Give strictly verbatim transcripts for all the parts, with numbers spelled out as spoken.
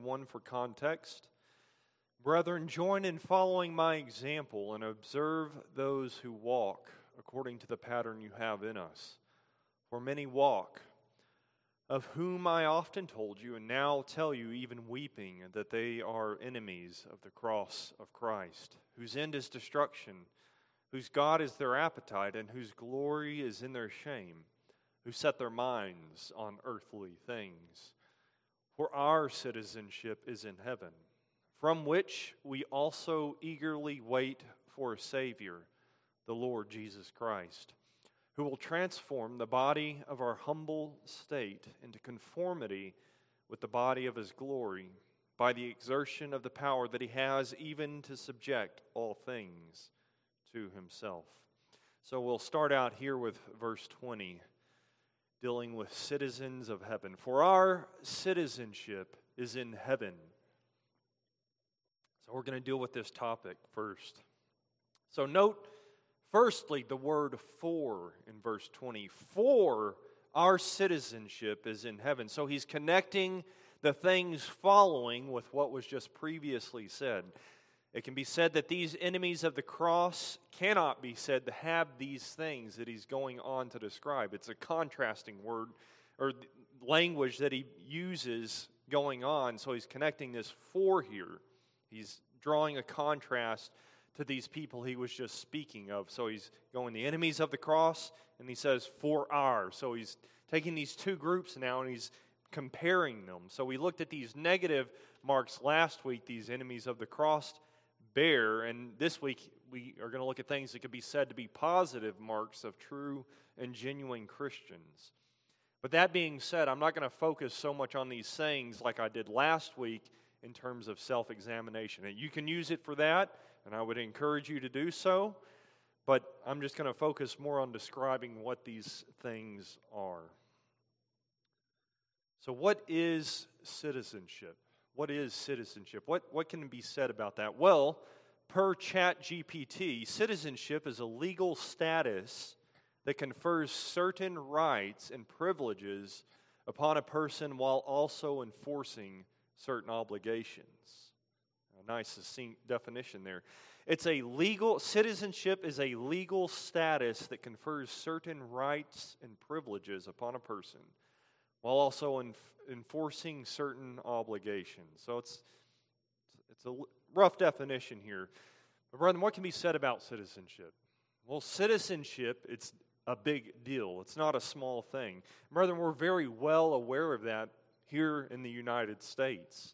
One for context. Brethren, join in following my example and observe those who walk according to the pattern you have in us. For many walk, of whom I often told you, and now tell you, even weeping, that they are enemies of the cross of Christ, whose end is destruction, whose God is their appetite, and whose glory is in their shame, who set their minds on earthly things. For our citizenship is in heaven, from which we also eagerly wait for a Savior, the Lord Jesus Christ, who will transform the body of our humble state into conformity with the body of His glory, by the exertion of the power that He has even to subject all things to Himself. So we'll start out here with verse twenty. Dealing with citizens of heaven. For our citizenship is in heaven. So we're going to deal with this topic first. So note, firstly, the word for in verse twenty. For our citizenship is in heaven. So he's connecting the things following with what was just previously said. It can be said that these enemies of the cross cannot be said to have these things that he's going on to describe. It's a contrasting word or language that he uses going on. So he's connecting this for here. He's drawing a contrast to these people he was just speaking of. So he's going the enemies of the cross, and he says for our. So he's taking these two groups now and he's comparing them. So we looked at these negative marks last week, these enemies of the cross bear, and this week we are going to look at things that could be said to be positive marks of true and genuine Christians. But that being said, I'm not going to focus so much on these sayings like I did last week in terms of self-examination. And you can use it for that, and I would encourage you to do so, but I'm just going to focus more on describing what these things are. So what is citizenship? What is citizenship? What, what can be said about that? Well, per ChatGPT, citizenship is a legal status that confers certain rights and privileges upon a person while also enforcing certain obligations. A nice succinct definition there. It's a legal, citizenship is a legal status that confers certain rights and privileges upon a person while also enforcing enforcing certain obligations. So it's it's a rough definition here. But brethren, what can be said about citizenship? Well, citizenship, it's a big deal. It's not a small thing. Brethren, we're very well aware of that here in the United States.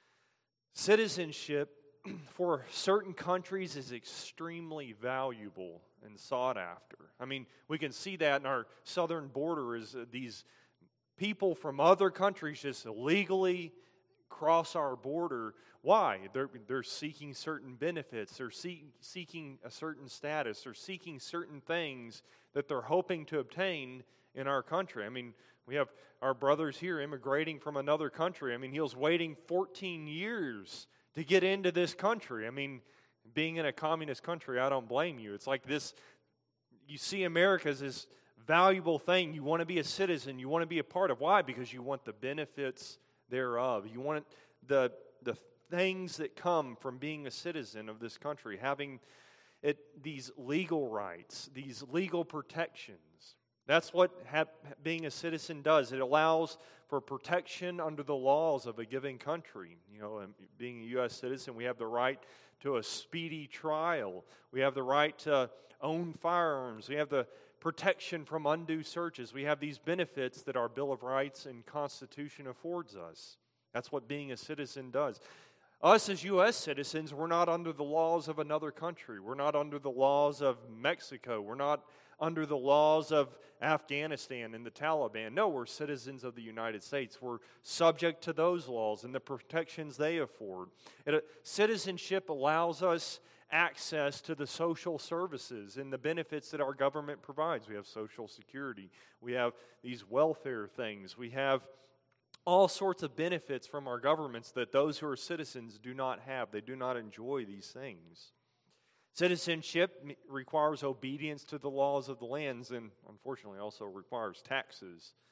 Citizenship for certain countries is extremely valuable and sought after. I mean, we can see that in our southern border is uh, these people from other countries just illegally cross our border. Why? They're, they're seeking certain benefits. They're see, seeking a certain status. They're seeking certain things that they're hoping to obtain in our country. I mean, we have our brothers here immigrating from another country. I mean, he was waiting fourteen years to get into this country. I mean, being in a communist country, I don't blame you. It's like this, you see America as this valuable thing. You want to be a citizen. You want to be a part of. Why? Because you want the benefits thereof. You want the the things that come from being a citizen of this country, having it these legal rights, these legal protections. That's what ha- being a citizen does. It allows for protection under the laws of a given country. You know, and being a U S citizen, we have the right to a speedy trial. We have the right to own firearms. We have the protection from undue searches. We have these benefits that our Bill of Rights and Constitution affords us. That's what being a citizen does. Us as U S citizens, we're not under the laws of another country. We're not under the laws of Mexico. We're not under the laws of Afghanistan and the Taliban. No, we're citizens of the United States. We're subject to those laws and the protections they afford. It, uh, citizenship allows us access to the social services and the benefits that our government provides. We have Social Security. We have these welfare things. We have all sorts of benefits from our governments that those who are citizens do not have. They do not enjoy these things. Citizenship requires obedience to the laws of the lands and unfortunately also requires taxes.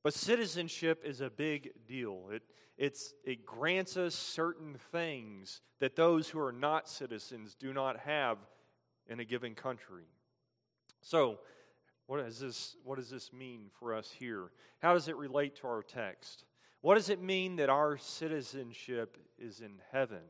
But citizenship is a big deal. It, it's, it grants us certain things that those who are not citizens do not have in a given country. So, what does this, what does this mean for us here? How does it relate to our text? What does it mean that our citizenship is in heaven?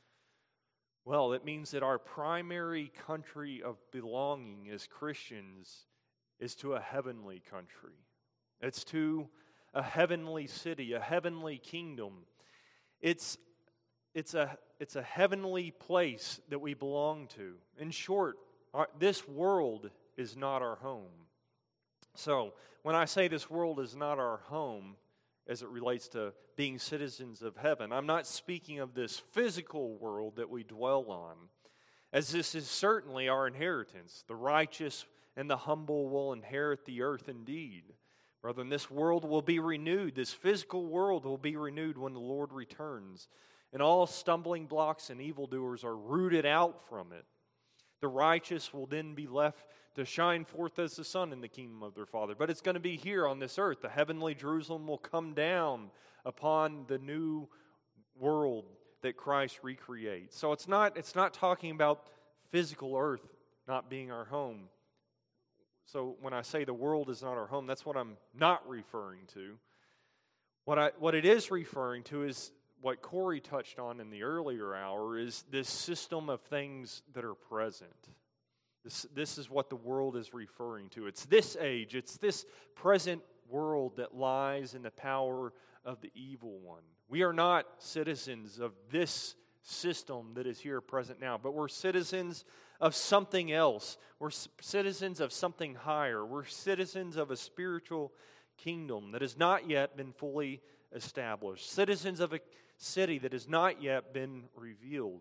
Well, it means that our primary country of belonging as Christians is to a heavenly country. It's to a heavenly city, a heavenly kingdom. It's, it's, a, it's a heavenly place that we belong to. In short, our, this world is not our home. So, when I say this world is not our home, as it relates to being citizens of heaven, I'm not speaking of this physical world that we dwell on, as this is certainly our inheritance. The righteous and the humble will inherit the earth indeed. Brethren, this world will be renewed. This physical world will be renewed when the Lord returns. And all stumbling blocks and evildoers are rooted out from it. The righteous will then be left to shine forth as the sun in the kingdom of their Father. But it's going to be here on this earth. The heavenly Jerusalem will come down upon the new world that Christ recreates. So it's not, it's not talking about physical earth not being our home. So when I say the world is not our home, that's what I'm not referring to. What I what it is referring to is what Corey touched on in the earlier hour, is this system of things that are present. This, this is what the world is referring to. It's this age, it's this present world that lies in the power of the evil one. We are not citizens of this system that is here present now, but we're citizens of something else. We're citizens of something higher. We're citizens of a spiritual kingdom that has not yet been fully established. Citizens of a city that has not yet been revealed.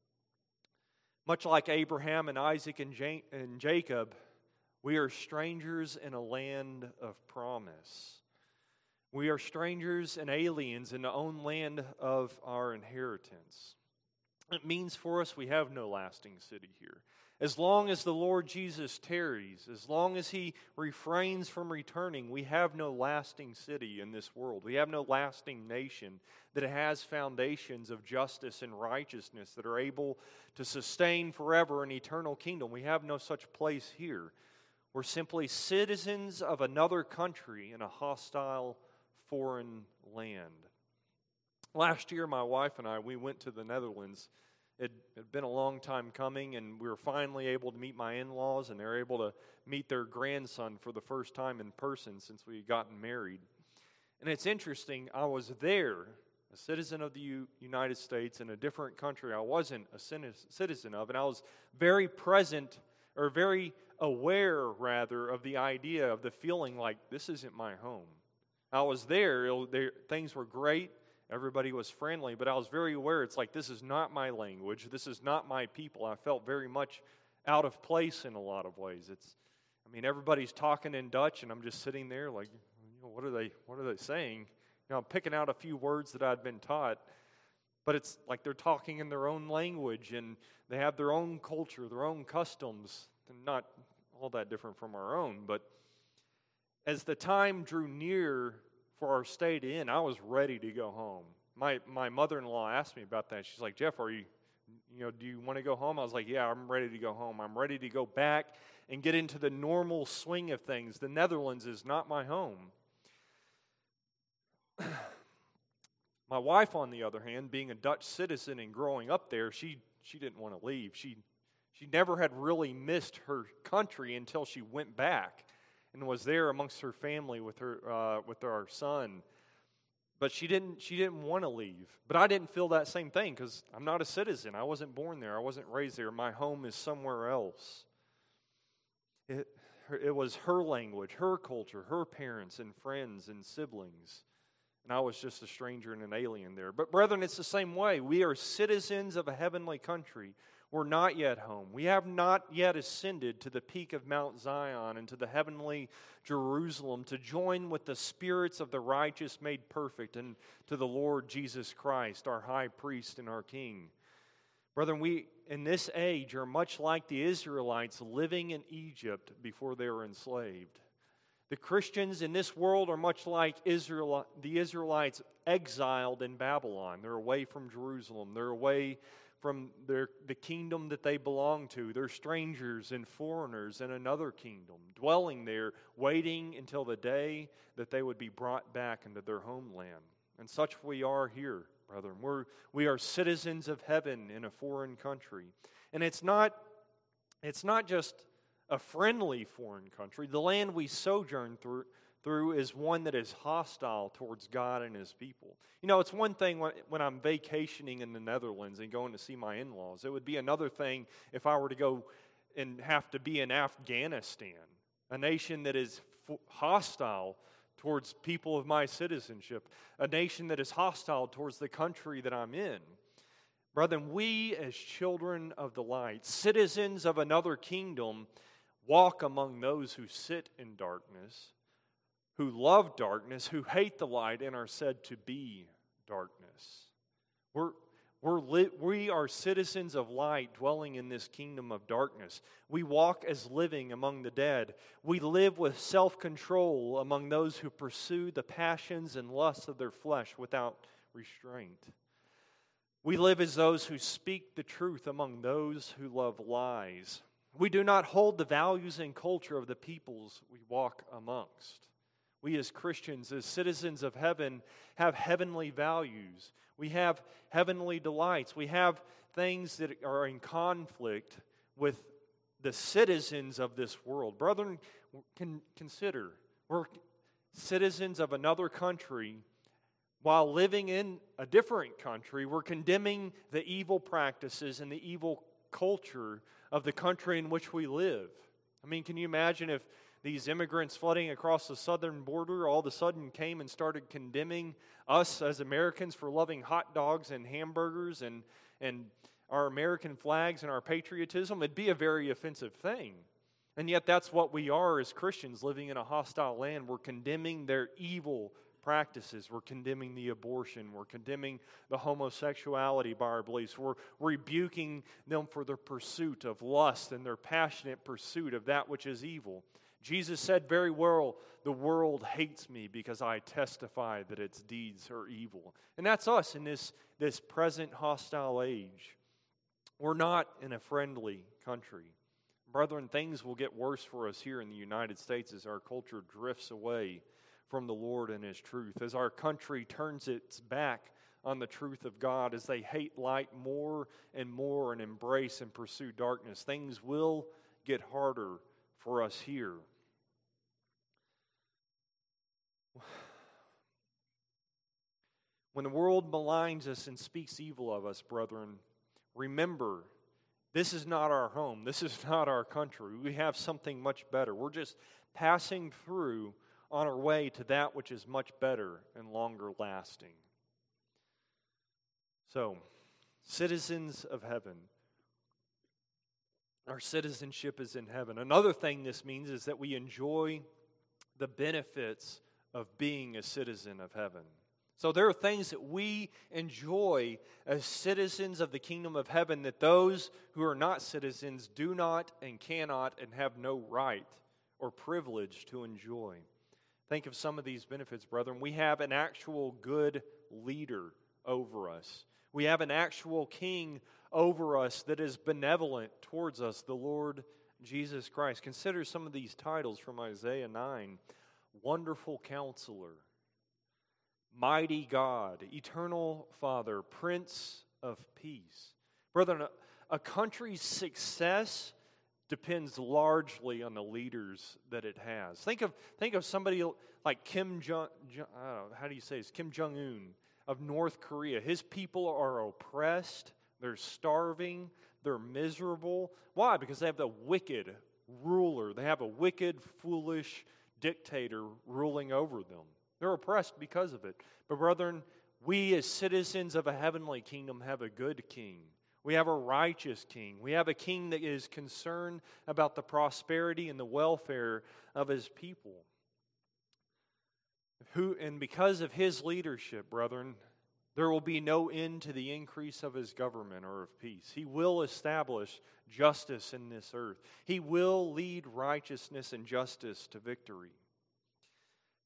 Much like Abraham and Isaac and Jacob, we are strangers in a land of promise. We are strangers and aliens in the own land of our inheritance. It means for us we have no lasting city here. As long as the Lord Jesus tarries, as long as He refrains from returning, we have no lasting city in this world. We have no lasting nation that has foundations of justice and righteousness that are able to sustain forever an eternal kingdom. We have no such place here. We're simply citizens of another country in a hostile foreign land. Last year, my wife and I, we went to the Netherlands. It had been a long time coming, and we were finally able to meet my in-laws, and they were able to meet their grandson for the first time in person since we had gotten married. And it's interesting, I was there, a citizen of the U- United States in a different country I wasn't a citizen of, and I was very present, or very aware, rather, of the idea, of the feeling like, this isn't my home. I was there, it, there things were great. Everybody was friendly, but I was very aware, it's like, this is not my language, this is not my people. I felt very much out of place in a lot of ways. It's, I mean, everybody's talking in Dutch, and I'm just sitting there like, you know, what are they, what are they saying? You know, I'm picking out a few words that I'd been taught, but it's like they're talking in their own language, and they have their own culture, their own customs, and not all that different from our own. But as the time drew near for our stay to end, I was ready to go home. My my mother-in-law asked me about that. She's like, Jeff, are you, you know, do you want to go home? I was like, yeah, I'm ready to go home. I'm ready to go back and get into the normal swing of things. The Netherlands is not my home. My wife, on the other hand, being a Dutch citizen and growing up there, she she didn't want to leave. She she never had really missed her country until she went back and was there amongst her family with her uh, with our son. But she didn't she didn't want to leave. But I didn't feel that same thing because I'm not a citizen. I wasn't born there. I wasn't raised there. My home is somewhere else. It, it was her language, her culture, her parents and friends and siblings. And I was just a stranger and an alien there. But brethren, it's the same way. We are citizens of a heavenly country. We're not yet home. We have not yet ascended to the peak of Mount Zion and to the heavenly Jerusalem to join with the spirits of the righteous made perfect and to the Lord Jesus Christ, our high priest and our king. Brethren, we in this age are much like the Israelites living in Egypt before they were enslaved. The Christians in this world are much like Israel, the Israelites exiled in Babylon. They're away from Jerusalem. They're away from their, the kingdom that they belong to. They're strangers and foreigners in another kingdom, dwelling there, waiting until the day that they would be brought back into their homeland. And such we are here, brethren. We're, we are citizens of heaven in a foreign country. And it's not, it's not just a friendly foreign country. The land we sojourn through, through is one that is hostile towards God and His people. You know, it's one thing when, when I'm vacationing in the Netherlands and going to see my in-laws. It would be another thing if I were to go and have to be in Afghanistan, a nation that is f- hostile towards people of my citizenship, a nation that is hostile towards the country that I'm in. Brethren, we as children of the light, citizens of another kingdom, walk among those who sit in darkness, who love darkness, who hate the light, and are said to be darkness. We're, we're li- we are citizens of light dwelling in this kingdom of darkness. We walk as living among the dead. We live with self-control among those who pursue the passions and lusts of their flesh without restraint. We live as those who speak the truth among those who love lies. We do not hold the values and culture of the peoples we walk amongst. We as Christians, as citizens of heaven, have heavenly values. We have heavenly delights. We have things that are in conflict with the citizens of this world. Brethren, can consider, we're citizens of another country. While living in a different country, we're condemning the evil practices and the evil culture of the country in which we live. I mean, can you imagine if these immigrants flooding across the southern border all of a sudden came and started condemning us as Americans for loving hot dogs and hamburgers and, and our American flags and our patriotism? It'd be a very offensive thing. And yet that's what we are as Christians living in a hostile land. We're condemning their evil practices. We're condemning the abortion. We're condemning the homosexuality by our beliefs. We're rebuking them for their pursuit of lust and their passionate pursuit of that which is evil. Jesus said very well, the world hates me because I testify that its deeds are evil. And that's us in this, this present hostile age. We're not in a friendly country. Brethren, things will get worse for us here in the United States as our culture drifts away from the Lord and His truth, as our country turns its back on the truth of God, as they hate light more and more and embrace and pursue darkness. Things will get harder for us here. When the world maligns us and speaks evil of us, brethren, remember, this is not our home. This is not our country. We have something much better. We're just passing through on our way to that which is much better and longer lasting. So, citizens of heaven. Our citizenship is in heaven. Another thing this means is that we enjoy the benefits of being a citizen of heaven. So there are things that we enjoy as citizens of the kingdom of heaven that those who are not citizens do not and cannot and have no right or privilege to enjoy. Think of some of these benefits, brethren. We have an actual good leader over us. We have an actual king over us that is benevolent towards us, the Lord Jesus Christ. Consider some of these titles from Isaiah nine. Wonderful Counselor, Mighty God, Eternal Father, Prince of Peace. Brethren, a, a country's success depends largely on the leaders that it has. Think of think of somebody like Kim Jong, I don't know, how do you say this? Kim Jong-un of North Korea. His people are oppressed, they're starving, they're miserable. Why? Because they have the wicked ruler. They have a wicked, foolish dictator ruling over them. They're oppressed because of it. But brethren, we as citizens of a heavenly kingdom have a good king. We have a righteous king. We have a king that is concerned about the prosperity and the welfare of his people. Who, and because of his leadership, brethren, there will be no end to the increase of his government or of peace. He will establish justice in this earth. He will lead righteousness and justice to victory.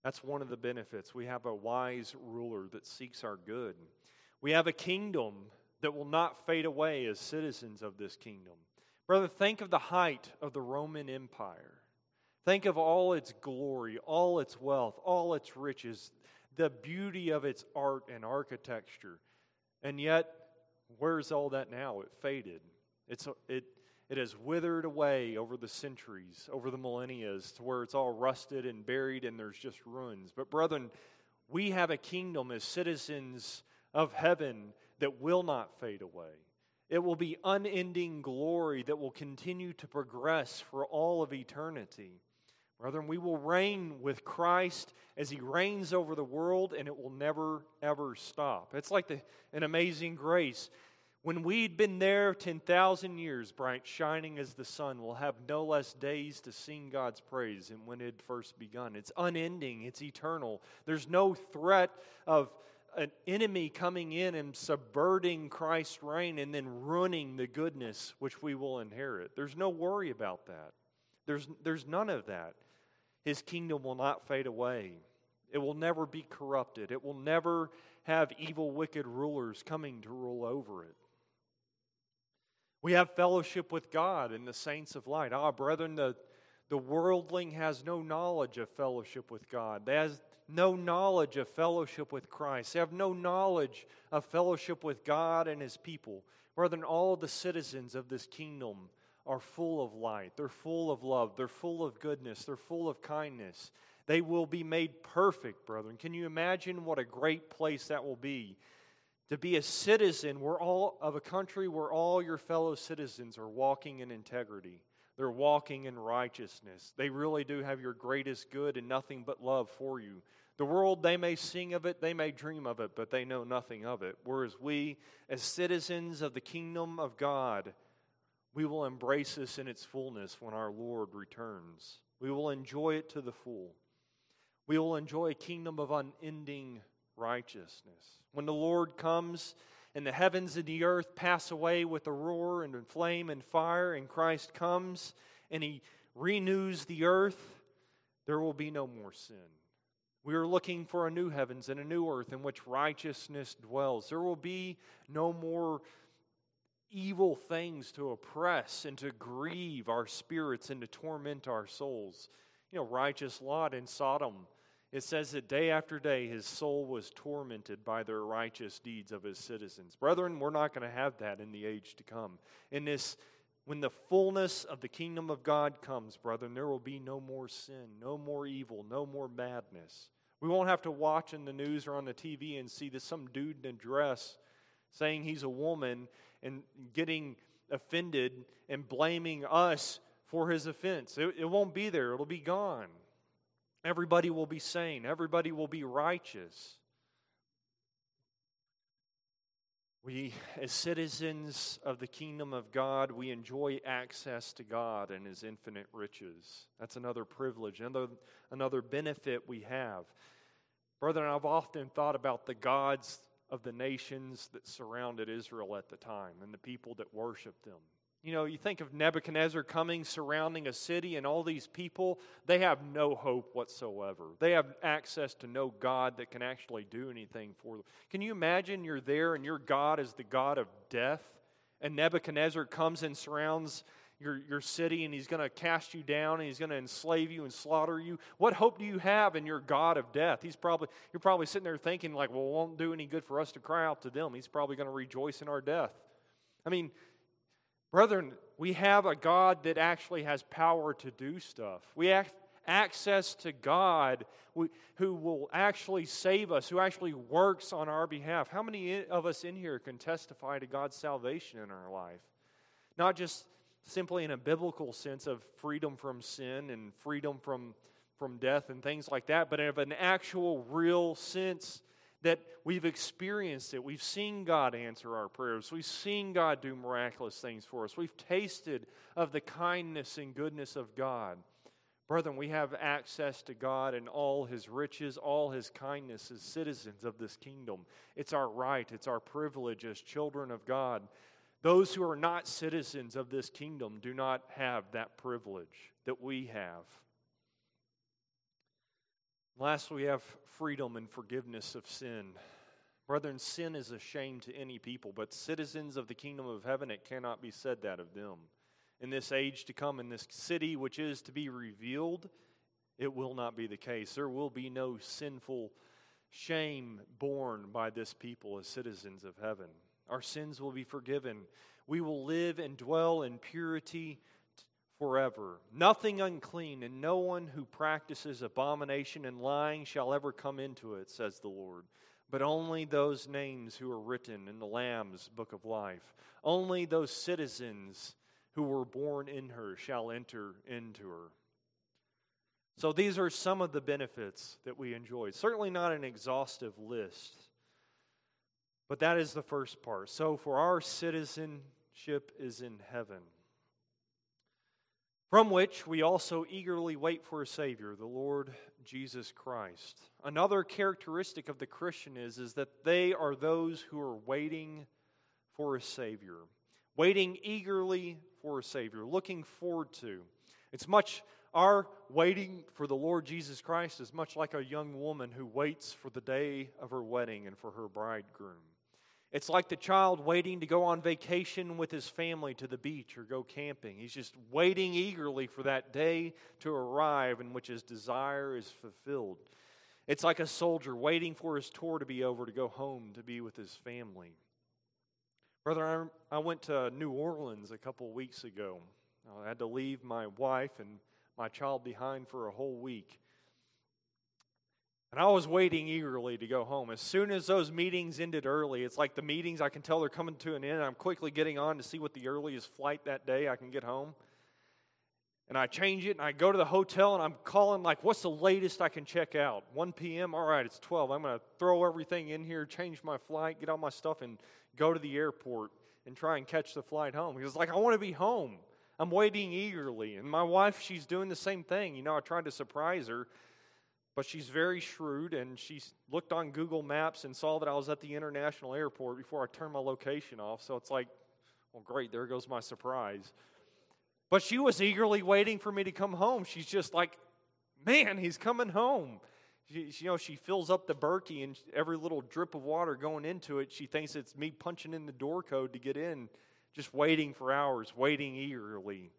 That's one of the benefits. We have a wise ruler that seeks our good. We have a kingdom that will not fade away as citizens of this kingdom. Brother, think of the height of the Roman Empire. Think of all its glory, all its wealth, all its riches, the beauty of its art and architecture. And yet, where's all that now? It faded. It's it it has withered away over the centuries, over the millennia, to where it's all rusted and buried and there's just ruins. But brethren, we have a kingdom as citizens of heaven that will not fade away. It will be unending glory that will continue to progress for all of eternity. Brethren, we will reign with Christ as He reigns over the world, and it will never, ever stop. It's like the, an amazing grace. When we'd been there ten thousand years, bright shining as the sun, we'll have no less days to sing God's praise than when it had first begun. It's unending. It's eternal. There's no threat of an enemy coming in and subverting Christ's reign and then ruining the goodness which we will inherit. There's no worry about that. There's, there's none of that. His kingdom will not fade away. It will never be corrupted. It will never have evil, wicked rulers coming to rule over it. We have fellowship with God and the saints of light. Ah, brethren, the, the worldling has no knowledge of fellowship with God. They has no knowledge of fellowship with Christ. They have no knowledge of fellowship with God and His people. Brethren, all the citizens of this kingdom are full of light. They're full of love. They're full of goodness. They're full of kindness. They will be made perfect, brethren. Can you imagine what a great place that will be? To be a citizen where all of a country where all your fellow citizens are walking in integrity. They're walking in righteousness. They really do have your greatest good and nothing but love for you. The world, they may sing of it, they may dream of it, but they know nothing of it. Whereas we, as citizens of the kingdom of God, we will embrace this in its fullness when our Lord returns. We will enjoy it to the full. We will enjoy a kingdom of unending righteousness. When the Lord comes and the heavens and the earth pass away with a roar and flame and fire, and Christ comes and He renews the earth, there will be no more sin. We are looking for a new heavens and a new earth in which righteousness dwells. There will be no more evil things to oppress and to grieve our spirits and to torment our souls. You know, righteous Lot in Sodom, it says that day after day his soul was tormented by the righteous deeds of his citizens. Brethren, we're not going to have that in the age to come. In this, when the fullness of the kingdom of God comes, brethren, there will be no more sin, no more evil, no more madness. We won't have to watch in the news or on the T V and see that some dude in a dress saying he's a woman and getting offended and blaming us for his offense. It, it won't be there. It'll be gone. Everybody will be sane. Everybody will be righteous. We, as citizens of the kingdom of God, we enjoy access to God and His infinite riches. That's another privilege, another, another benefit we have. Brethren, I've often thought about the gods of the nations that surrounded Israel at the time and the people that worshiped them. You know, you think of Nebuchadnezzar coming, surrounding a city, and all these people, they have no hope whatsoever. They have access to no God that can actually do anything for them. Can you imagine you're there and your God is the God of death, and Nebuchadnezzar comes and surrounds your, your city, and he's going to cast you down, and he's going to enslave you and slaughter you? What hope do you have in your God of death? He's probably You're probably sitting there thinking, like, well, it won't do any good for us to cry out to them. He's probably going to rejoice in our death. I mean, brethren, we have a God that actually has power to do stuff. We have access to God who will actually save us, who actually works on our behalf. How many of us in here can testify to God's salvation in our life? Not just simply in a biblical sense of freedom from sin and freedom from, from death and things like that, but of an actual, real sense that we've experienced it. We've seen God answer our prayers. We've seen God do miraculous things for us. We've tasted of the kindness and goodness of God. Brethren, we have access to God and all His riches, all His kindness as citizens of this kingdom. It's our right. It's our privilege as children of God. Those who are not citizens of this kingdom do not have that privilege that we have. Last, we have freedom and forgiveness of sin. Brethren, sin is a shame to any people, but citizens of the kingdom of heaven, it cannot be said that of them. In this age to come, in this city which is to be revealed, it will not be the case. There will be no sinful shame borne by this people as citizens of heaven. Our sins will be forgiven. We will live and dwell in purity forever. Nothing unclean, and no one who practices abomination and lying shall ever come into it, says the Lord. But only those names who are written in the Lamb's book of life. Only those citizens who were born in her shall enter into her. So these are some of the benefits that we enjoy. Certainly not an exhaustive list, but that is the first part. So for our citizenship is in heaven, from which we also eagerly wait for a Savior, the Lord Jesus Christ. Another characteristic of the Christian is, is that they are those who are waiting for a Savior. Waiting eagerly for a Savior, looking forward to. It's much, our waiting for the Lord Jesus Christ is much like a young woman who waits for the day of her wedding and for her bridegroom. It's like the child waiting to go on vacation with his family to the beach or go camping. He's just waiting eagerly for that day to arrive in which his desire is fulfilled. It's like a soldier waiting for his tour to be over to go home to be with his family. Brother, I went to New Orleans a couple of weeks ago. I had to leave my wife and my child behind for a whole week. And I was waiting eagerly to go home. As soon as those meetings ended early, it's like the meetings, I can tell they're coming to an end. I'm quickly getting on to see what the earliest flight that day I can get home. And I change it, and I go to the hotel, and I'm calling, like, what's the latest I can check out? one p.m.? All right, it's twelve. I'm going to throw everything in here, change my flight, get all my stuff, and go to the airport and try and catch the flight home. Because, like, I want to be home. I'm waiting eagerly. And my wife, she's doing the same thing. You know, I tried to surprise her, but she's very shrewd, and she looked on Google Maps and saw that I was at the international airport before I turned my location off. So it's like, well, great, there goes my surprise. But she was eagerly waiting for me to come home. She's just like, man, he's coming home. She, you know, she fills up the Berkey, and every little drip of water going into it, she thinks it's me punching in the door code to get in, just waiting for hours, waiting eagerly.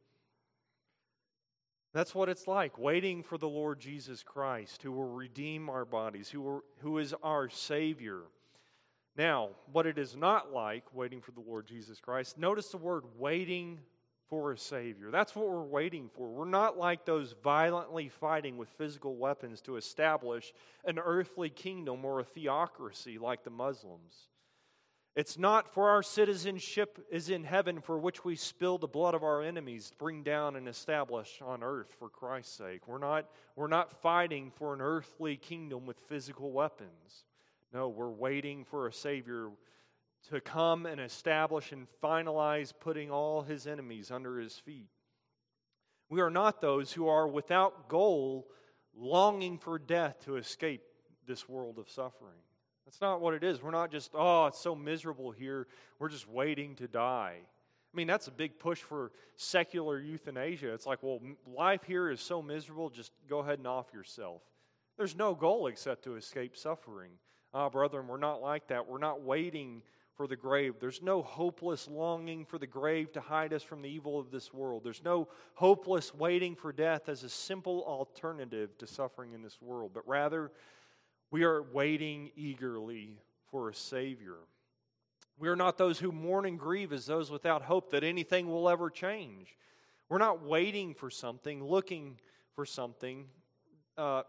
That's what it's like, waiting for the Lord Jesus Christ, who will redeem our bodies, who, will, who is our Savior. Now, what it is not like, waiting for the Lord Jesus Christ, notice the word waiting for a Savior. That's what we're waiting for. We're not like those violently fighting with physical weapons to establish an earthly kingdom or a theocracy like the Muslims. It's not for our citizenship is in heaven, for which we spill the blood of our enemies to bring down and establish on earth for Christ's sake. We're not, we're not fighting for an earthly kingdom with physical weapons. No, we're waiting for a Savior to come and establish and finalize putting all His enemies under His feet. We are not those who are without goal, longing for death to escape this world of suffering. That's not what it is. We're not just, oh, it's so miserable here, we're just waiting to die. I mean, that's a big push for secular euthanasia. It's like, well, life here is so miserable, just go ahead and off yourself. There's no goal except to escape suffering. Ah, brethren, we're not like that. We're not waiting for the grave. There's no hopeless longing for the grave to hide us from the evil of this world. There's no hopeless waiting for death as a simple alternative to suffering in this world, but rather we are waiting eagerly for a Savior. We are not those who mourn and grieve as those without hope that anything will ever change. We're not waiting for something, looking for something uh,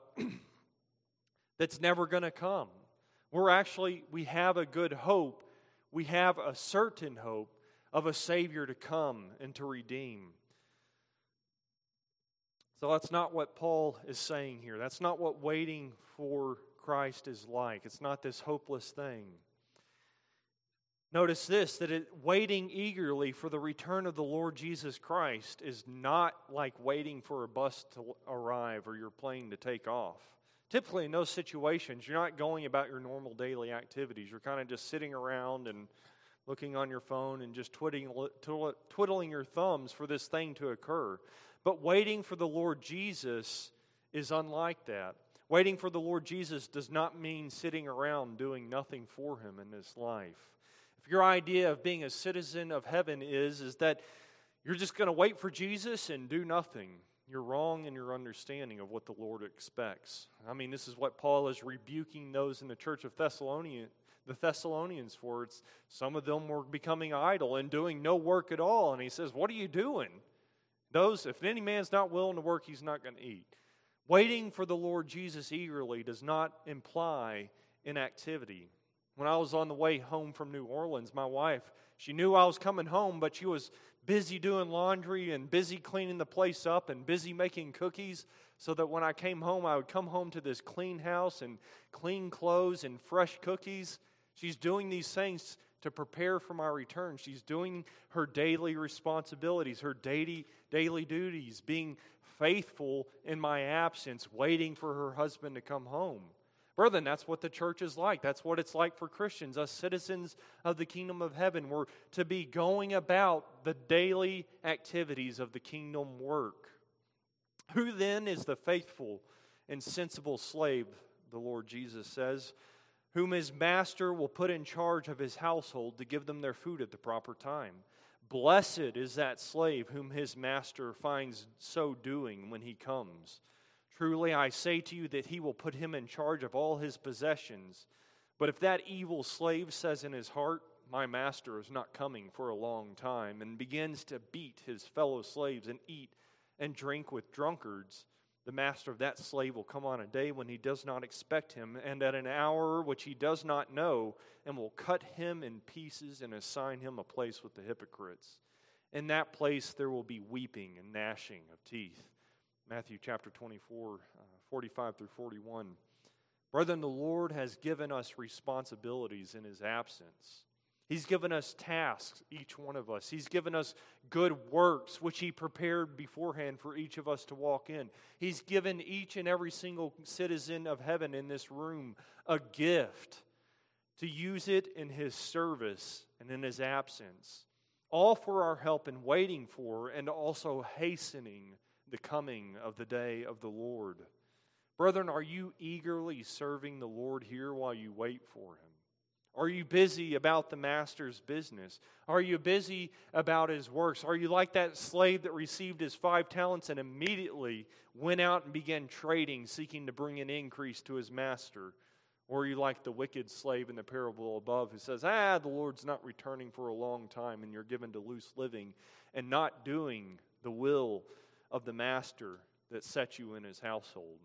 that's never going to come. We're actually, we have a good hope. We have a certain hope of a Savior to come and to redeem. So that's not what Paul is saying here. That's not what waiting for Christ is like. It's not this hopeless thing. Notice this, that it, waiting eagerly for the return of the Lord Jesus Christ is not like waiting for a bus to arrive or your plane to take off. Typically in those situations, you're not going about your normal daily activities. You're kind of just sitting around and looking on your phone and just twiddling, twiddling your thumbs for this thing to occur. But waiting for the Lord Jesus is unlike that. Waiting for the Lord Jesus does not mean sitting around doing nothing for Him in this life. If your idea of being a citizen of heaven is, is that you're just going to wait for Jesus and do nothing, you're wrong in your understanding of what the Lord expects. I mean, this is what Paul is rebuking those in the church of Thessalonians, the Thessalonians for. It's, some of them were becoming idle and doing no work at all. And he says, what are you doing? Those, if any man's not willing to work, he's not going to eat. Waiting for the Lord Jesus eagerly does not imply inactivity. When I was on the way home from New Orleans, my wife, she knew I was coming home, but she was busy doing laundry and busy cleaning the place up and busy making cookies so that when I came home, I would come home to this clean house and clean clothes and fresh cookies. She's doing these things to prepare for my return. She's doing her daily responsibilities, her daily, daily duties, being faithful in my absence, waiting for her husband to come home. Brethren, that's what the church is like. That's what it's like for Christians, us citizens of the kingdom of heaven. We're to be going about the daily activities of the kingdom work. Who then is the faithful and sensible slave, the Lord Jesus says, whom his master will put in charge of his household to give them their food at the proper time? Blessed is that slave whom his master finds so doing when he comes. Truly I say to you that he will put him in charge of all his possessions. But if that evil slave says in his heart, my master is not coming for a long time, and begins to beat his fellow slaves and eat and drink with drunkards, the master of that slave will come on a day when he does not expect him, and at an hour which he does not know, and will cut him in pieces and assign him a place with the hypocrites. In that place there will be weeping and gnashing of teeth. Matthew chapter twenty-four, uh, forty-five through forty-one. Brethren, the Lord has given us responsibilities in His absence. He's given us tasks, each one of us. He's given us good works, which He prepared beforehand for each of us to walk in. He's given each and every single citizen of heaven in this room a gift to use it in His service and in His absence, all for our help in waiting for and also hastening the coming of the day of the Lord. Brethren, are you eagerly serving the Lord here while you wait for Him? Are you busy about the Master's business? Are you busy about His works? Are you like that slave that received his five talents and immediately went out and began trading, seeking to bring an increase to his master? Or are you like the wicked slave in the parable above who says, ah, the Lord's not returning for a long time, and you're given to loose living and not doing the will of the master that set you in his household?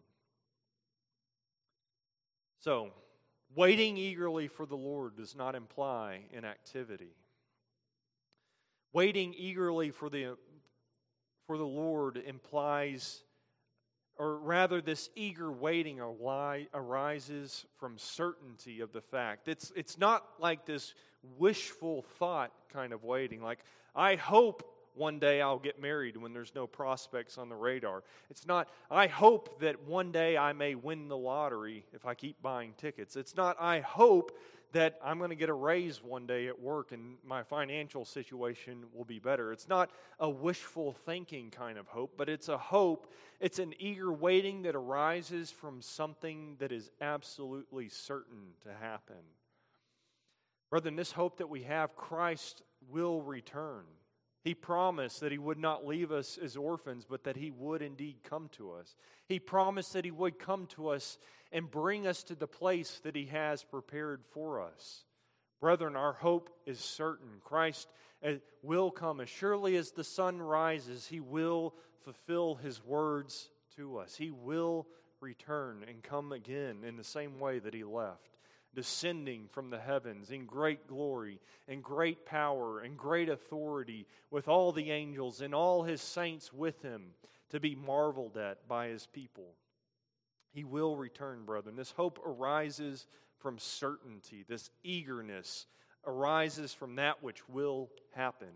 So, waiting eagerly for the Lord does not imply inactivity. Waiting eagerly for the for the Lord implies, or rather this eager waiting arises from certainty of the fact. It's, it's not like this wishful thought kind of waiting, like, I hope one day I'll get married when there's no prospects on the radar. It's not, I hope that one day I may win the lottery if I keep buying tickets. It's not, I hope that I'm going to get a raise one day at work and my financial situation will be better. It's not a wishful thinking kind of hope, but it's a hope, it's an eager waiting that arises from something that is absolutely certain to happen. Brethren, this hope that we have, Christ will return. He promised that He would not leave us as orphans, but that He would indeed come to us. He promised that He would come to us and bring us to the place that He has prepared for us. Brethren, our hope is certain. Christ will come. As surely as the sun rises, He will fulfill His words to us. He will return and come again in the same way that He left, descending from the heavens in great glory and great power and great authority, with all the angels and all His saints with Him, to be marveled at by His people. He will return, brethren. This hope arises from certainty. This eagerness arises from that which will happen.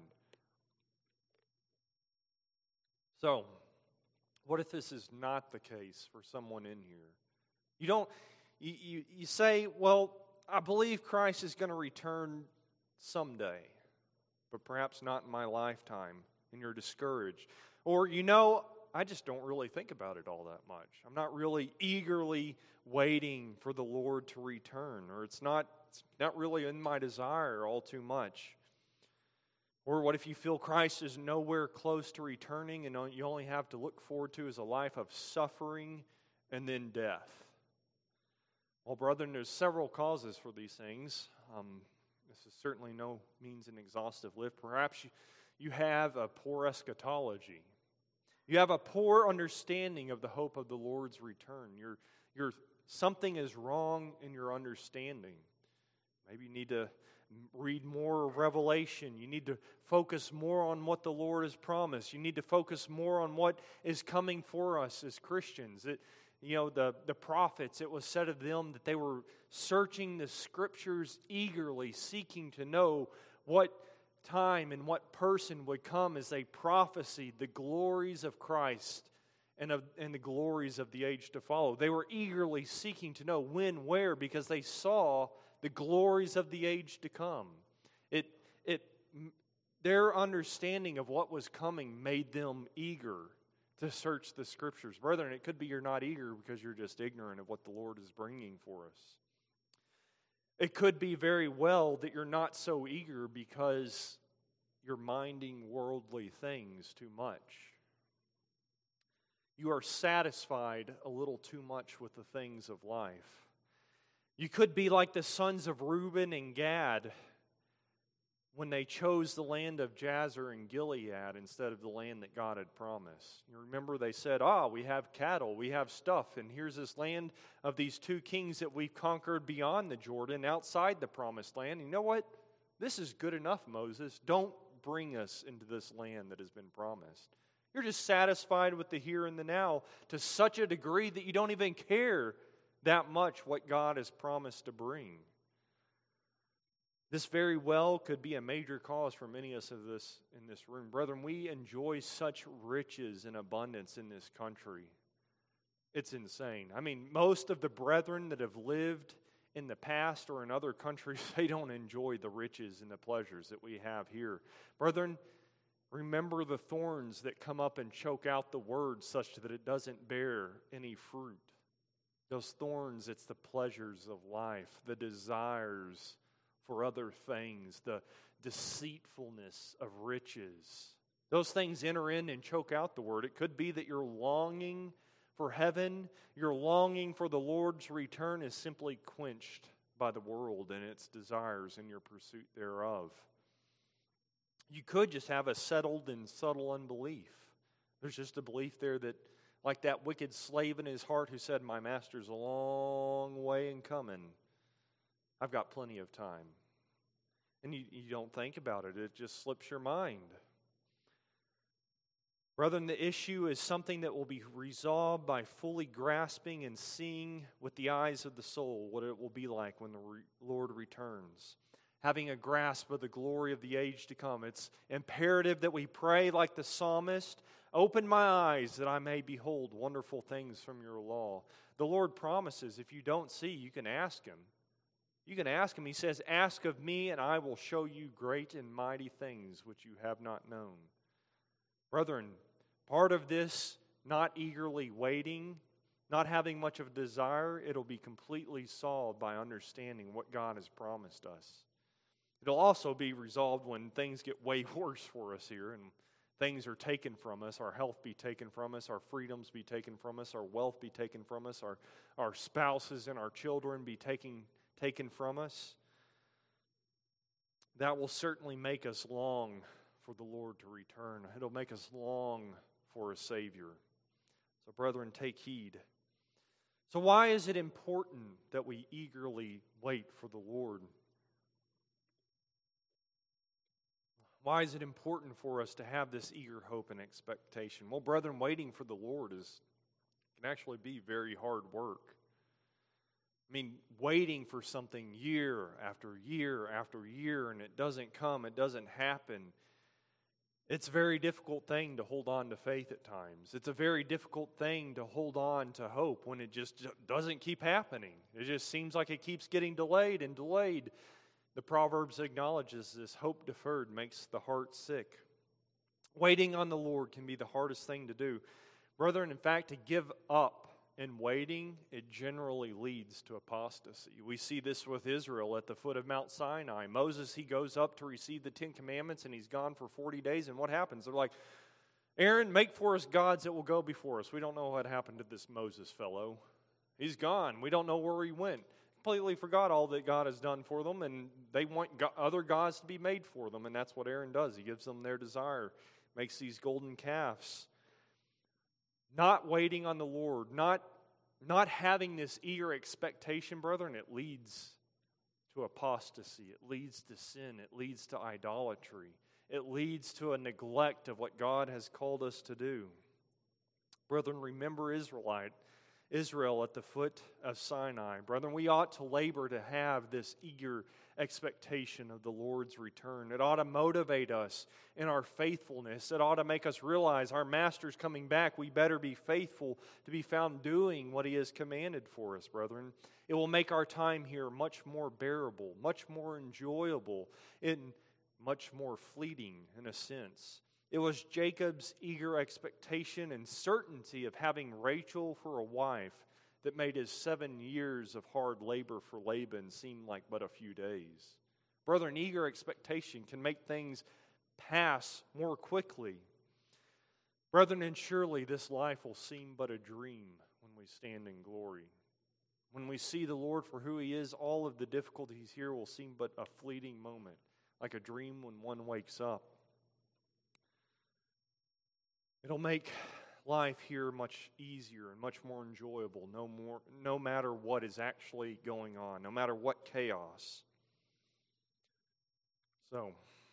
So, what if this is not the case for someone in here? You don't You, you, you say, well, I believe Christ is going to return someday, but perhaps not in my lifetime, and you're discouraged. Or, you know, I just don't really think about it all that much. I'm not really eagerly waiting for the Lord to return, or it's not, it's not really in my desire all too much. Or what if you feel Christ is nowhere close to returning and you only have to look forward to is a life of suffering and then death? Well, brethren, there's several causes for these things. Um, this is certainly no means an exhaustive list. Perhaps you, you have a poor eschatology. You have a poor understanding of the hope of the Lord's return. You're, you're, something is wrong in your understanding. Maybe you need to read more of Revelation. You need to focus more on what the Lord has promised. You need to focus more on what is coming for us as Christians. It, you know, the, the prophets, it was said of them that they were searching the Scriptures eagerly, seeking to know what time and what person would come as they prophesied the glories of Christ and, of, and the glories of the age to follow. They were eagerly seeking to know when, where, because they saw the glories of the age to come. It, it, their understanding of what was coming made them eager to search the Scriptures. Brethren, it could be you're not eager because you're just ignorant of what the Lord is bringing for us. It could be very well that you're not so eager because you're minding worldly things too much. You are satisfied a little too much with the things of life. You could be like the sons of Reuben and Gad when they chose the land of Jazer and Gilead instead of the land that God had promised. You remember they said, ah, we have cattle, we have stuff, and here's this land of these two kings that we've conquered beyond the Jordan, outside the promised land. And you know what? This is good enough, Moses. Don't bring us into this land that has been promised. You're just satisfied with the here and the now to such a degree that you don't even care that much what God has promised to bring. This very well could be a major cause for many of us of this in this room. Brethren, we enjoy such riches and abundance in this country. It's insane. I mean, most of the brethren that have lived in the past or in other countries, they don't enjoy the riches and the pleasures that we have here. Brethren, remember the thorns that come up and choke out the word such that it doesn't bear any fruit. Those thorns, it's the pleasures of life, the desires for other things, the deceitfulness of riches. Those things enter in and choke out the word. It could be that your longing for heaven, your longing for the Lord's return is simply quenched by the world and its desires and your pursuit thereof. You could just have a settled and subtle unbelief. There's just a belief there that, like that wicked slave in his heart who said, my master's a long way in coming. I've got plenty of time. And you, you don't think about it. It just slips your mind. Brethren, the issue is something that will be resolved by fully grasping and seeing with the eyes of the soul what it will be like when the re- Lord returns. Having a grasp of the glory of the age to come. It's imperative that we pray like the psalmist, open my eyes that I may behold wonderful things from your law. The Lord promises if you don't see, you can ask Him. You can ask Him. He says, ask of me and I will show you great and mighty things which you have not known. Brethren, part of this not eagerly waiting, not having much of a desire, it'll be completely solved by understanding what God has promised us. It'll also be resolved when things get way worse for us here and things are taken from us, our health be taken from us, our freedoms be taken from us, our wealth be taken from us, our, our spouses and our children be taken, taken from us. That will certainly make us long for the Lord to return. It'll make us long for a Savior. So, brethren, take heed. So why is it important that we eagerly wait for the Lord? Why is it important for us to have this eager hope and expectation? Well, brethren, waiting for the Lord is can actually be very hard work. I mean, waiting for something year after year after year and it doesn't come, it doesn't happen. It's a very difficult thing to hold on to faith at times. It's a very difficult thing to hold on to hope when it just doesn't keep happening. It just seems like it keeps getting delayed and delayed. The Proverbs acknowledges this: hope deferred makes the heart sick. Waiting on the Lord can be the hardest thing to do. Brethren, in fact, to give up in waiting, it generally leads to apostasy. We see this with Israel at the foot of Mount Sinai. Moses, he goes up to receive the Ten Commandments, and he's gone for forty days, and what happens? They're like, Aaron, make for us gods that will go before us. We don't know what happened to this Moses fellow. He's gone. We don't know where he went. Completely forgot all that God has done for them, and they want other gods to be made for them, and that's what Aaron does. He gives them their desire, makes these golden calves. Not waiting on the Lord, not, not having this eager expectation, brethren, it leads to apostasy. It leads to sin. It leads to idolatry. It leads to a neglect of what God has called us to do. Brethren, remember Israelite, Israel at the foot of Sinai. Brethren, we ought to labor to have this eager expectation of the Lord's return. It ought to motivate us in our faithfulness. It ought to make us realize our Master's coming back. We better be faithful to be found doing what He has commanded for us, brethren. It will make our time here much more bearable, much more enjoyable, and much more fleeting in a sense. It was Jacob's eager expectation and certainty of having Rachel for a wife that made his seven years of hard labor for Laban seem like but a few days. Brethren, eager expectation can make things pass more quickly. Brethren, and surely this life will seem but a dream when we stand in glory. When we see the Lord for who He is, all of the difficulties here will seem but a fleeting moment, like a dream when one wakes up. It'll make life here much easier and much more enjoyable, no more, no matter what is actually going on, no matter what chaos. So,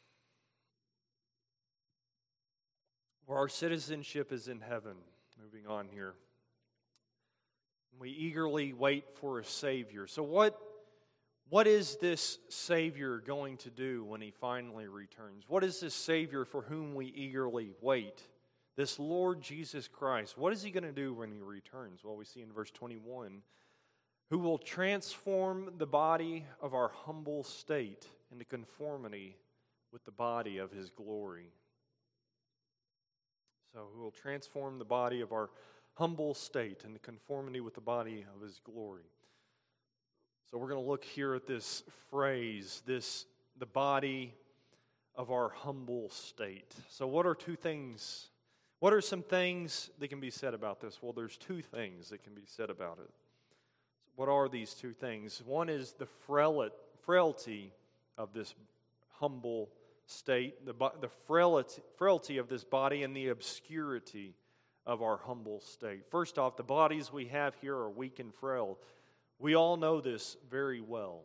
where our citizenship is in heaven, moving on here, we eagerly wait for a Savior. So what, what is this Savior going to do when He finally returns? What is this Savior for whom we eagerly wait? This Lord Jesus Christ, what is He going to do when He returns? Well, we see in verse twenty-one, who will transform the body of our humble state into conformity with the body of His glory. So, who will transform the body of our humble state into conformity with the body of His glory. So, we're going to look here at this phrase, this the body of our humble state. So, what are two things? What are some things that can be said about this? Well, there's two things that can be said about it. What are these two things? One is the frailty of this humble state, the, the frailty, frailty of this body, and the obscurity of our humble state. First off, the bodies we have here are weak and frail. We all know this very well,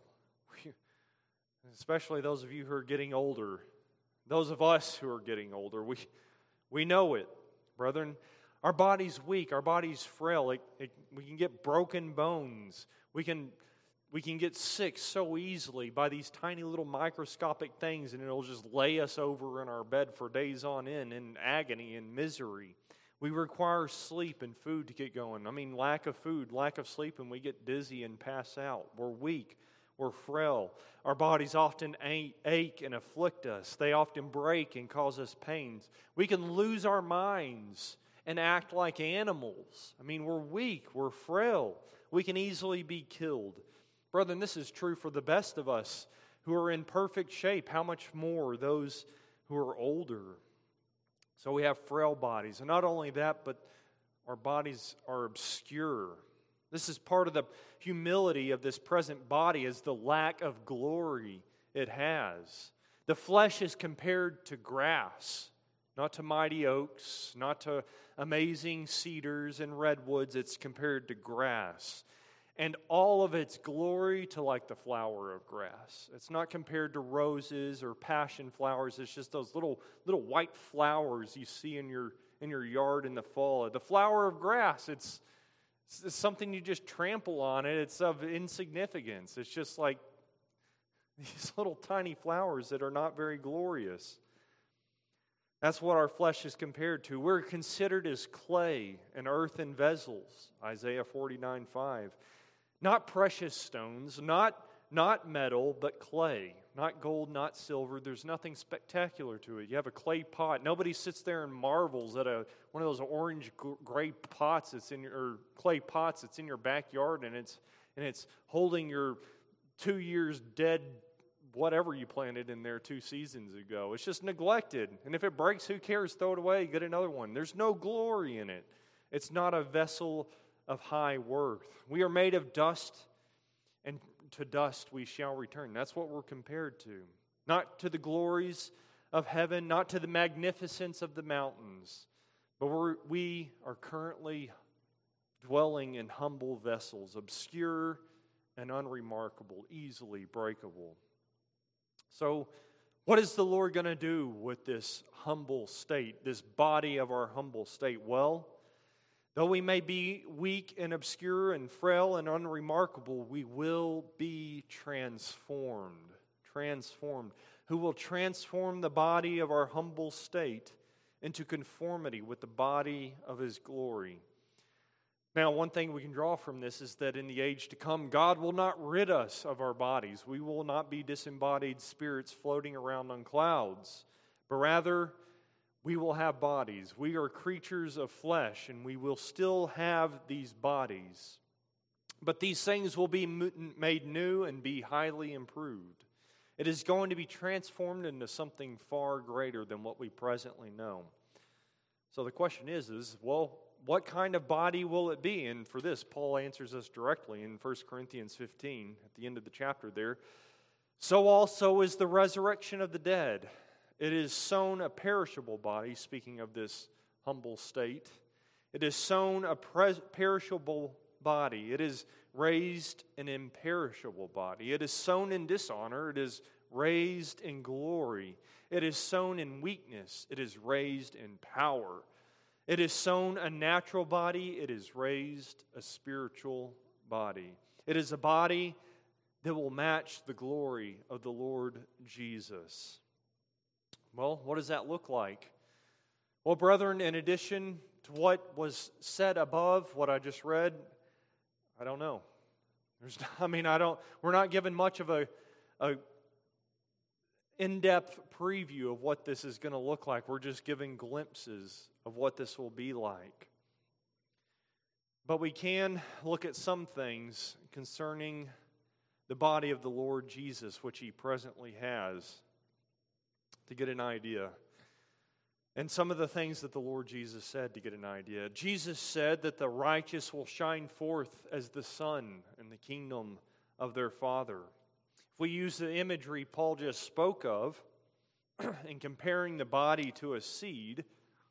especially those of you who are getting older. Those of us who are getting older, we, we know it. Brethren, our body's weak, our body's frail. It, it, we can get broken bones. We can, we can get sick so easily by these tiny little microscopic things, and it'll just lay us over in our bed for days on end in agony and misery. We require sleep and food to get going. I mean, lack of food, lack of sleep, and we get dizzy and pass out. We're weak. We're frail. Our bodies often ache and afflict us. They often break and cause us pains. We can lose our minds and act like animals. I mean, we're weak. We're frail. We can easily be killed. Brethren, this is true for the best of us who are in perfect shape. How much more those who are older? So we have frail bodies. And not only that, but our bodies are obscure. This is part of the humility of this present body, is the lack of glory it has. The flesh is compared to grass, not to mighty oaks, not to amazing cedars and redwoods. It's compared to grass. And all of its glory to like the flower of grass. It's not compared to roses or passion flowers. It's just those little little white flowers you see in your in your yard in the fall. The flower of grass, it's It's something you just trample on it. It's of insignificance. It's just like these little tiny flowers that are not very glorious. That's what our flesh is compared to. We're considered as clay and earthen vessels, Isaiah forty-nine five. Not precious stones, not not metal, but clay. Not gold, not silver. There's nothing spectacular to it. You have a clay pot. Nobody sits there and marvels at a one of those orange gray pots that's in your or clay pots that's in your backyard, and it's and it's holding your two years dead whatever you planted in there two seasons ago. It's just neglected. And if it breaks, who cares? Throw it away, get another one. There's no glory in it. It's not a vessel of high worth. We are made of dust, and to dust we shall return. That's what we're compared to. Not to the glories of heaven, not to the magnificence of the mountains, but we're, we are currently dwelling in humble vessels, obscure and unremarkable, easily breakable. So, what is the Lord going to do with this humble state, this body of our humble state? Well, though we may be weak and obscure and frail and unremarkable, we will be transformed. Transformed. Who will transform the body of our humble state into conformity with the body of His glory. Now, one thing we can draw from this is that in the age to come, God will not rid us of our bodies. We will not be disembodied spirits floating around on clouds, but rather we will have bodies. We are creatures of flesh, and we will still have these bodies. But these things will be made new and be highly improved. It is going to be transformed into something far greater than what we presently know. So the question is, is well, what kind of body will it be? And for this, Paul answers us directly in First Corinthians fifteen, at the end of the chapter there. So also is the resurrection of the dead. It is sown a perishable body, speaking of this humble state. It is sown a pres- perishable body. It is raised an imperishable body. It is sown in dishonor. It is raised in glory. It is sown in weakness. It is raised in power. It is sown a natural body. It is raised a spiritual body. It is a body that will match the glory of the Lord Jesus. Well, what does that look like? Well, brethren, in addition to what was said above, what I just read, I don't know. There's, I mean, I don't. We're not given much of a, a in-depth preview of what this is going to look like. We're just giving glimpses of what this will be like. But we can look at some things concerning the body of the Lord Jesus, which He presently has, to get an idea. And some of the things that the Lord Jesus said to get an idea. Jesus said that the righteous will shine forth as the sun in the kingdom of their Father. If we use the imagery Paul just spoke of in comparing the body to a seed,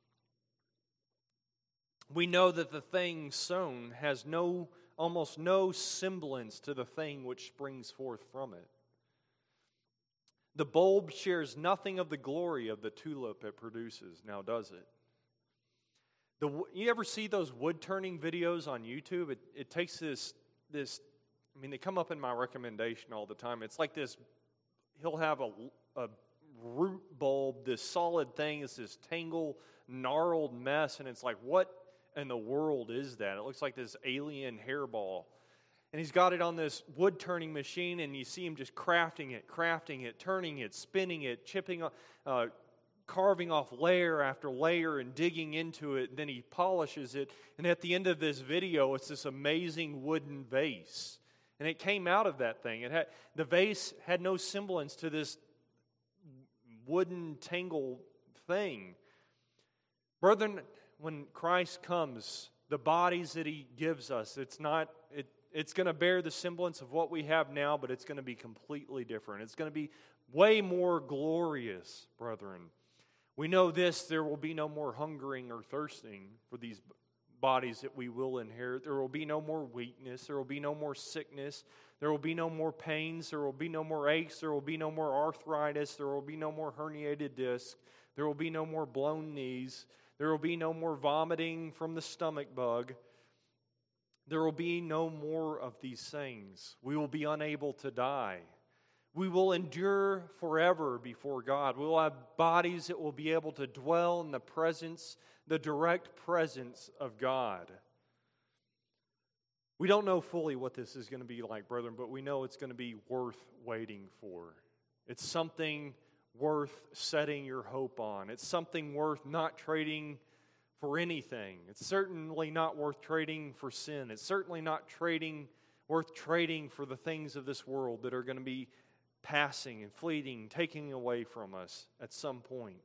we know that the thing sown has no, almost no semblance to the thing which springs forth from it. The bulb shares nothing of the glory of the tulip it produces, now does it? The, you ever see those wood-turning videos on YouTube? It, it takes this, this, I mean, they come up in my recommendation all the time. It's like this, he'll have a, a root bulb, this solid thing, it's this tangled, gnarled mess, and it's like, what in the world is that? It looks like this alien hairball. And he's got it on this wood-turning machine, and you see him just crafting it, crafting it, turning it, spinning it, chipping, uh, carving off layer after layer and digging into it. And then he polishes it. And at the end of this video, it's this amazing wooden vase. And it came out of that thing. It had, the vase had no semblance to this wooden tangle thing. Brethren, when Christ comes, the bodies that He gives us, it's not... It, It's going to bear the semblance of what we have now, but it's going to be completely different. It's going to be way more glorious, brethren. We know this, there will be no more hungering or thirsting for these bodies that we will inherit. There will be no more weakness. There will be no more sickness. There will be no more pains. There will be no more aches. There will be no more arthritis. There will be no more herniated disc. There will be no more blown knees. There will be no more vomiting from the stomach bug. There will be no more of these things. We will be unable to die. We will endure forever before God. We will have bodies that will be able to dwell in the presence, the direct presence of God. We don't know fully what this is going to be like, brethren, but we know it's going to be worth waiting for. It's something worth setting your hope on. It's something worth not trading for anything. It's certainly not worth trading for sin. It's certainly not trading worth trading for the things of this world that are going to be passing and fleeting, taking away from us at some point.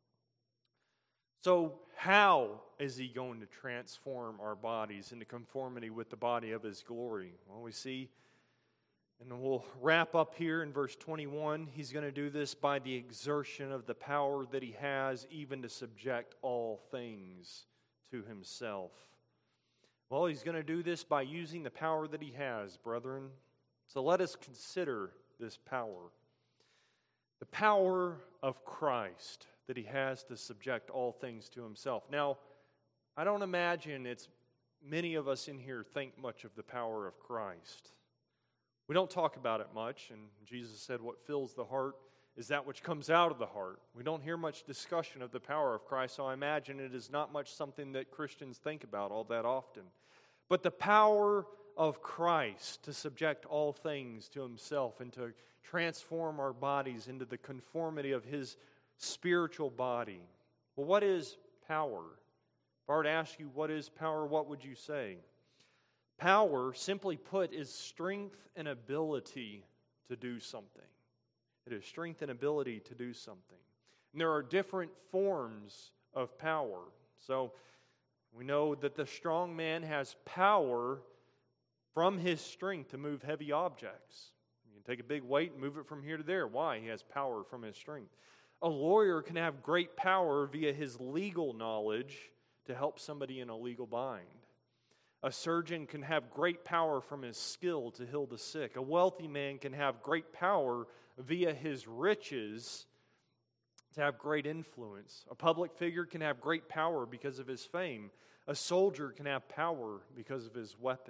So how is He going to transform our bodies into conformity with the body of His glory? Well, we see, and we'll wrap up here in verse twenty-one, He's going to do this by the exertion of the power that He has even to subject all things to Himself. Well, He's going to do this by using the power that He has, brethren. So let us consider this power. The power of Christ that He has to subject all things to Himself. Now, I don't imagine it's many of us in here think much of the power of Christ. We don't talk about it much, and Jesus said what fills the heart is that which comes out of the heart. We don't hear much discussion of the power of Christ, so I imagine it is not much something that Christians think about all that often. But the power of Christ to subject all things to Himself and to transform our bodies into the conformity of His spiritual body. Well, what is power? If I were to ask you what is power, what would you say? Power, simply put, is strength and ability to do something. It is strength and ability to do something. And there are different forms of power. So we know that the strong man has power from his strength to move heavy objects. You can take a big weight and move it from here to there. Why? He has power from his strength. A lawyer can have great power via his legal knowledge to help somebody in a legal bind. A surgeon can have great power from his skill to heal the sick. A wealthy man can have great power via his riches to have great influence. A public figure can have great power because of his fame. A soldier can have power because of his weapon.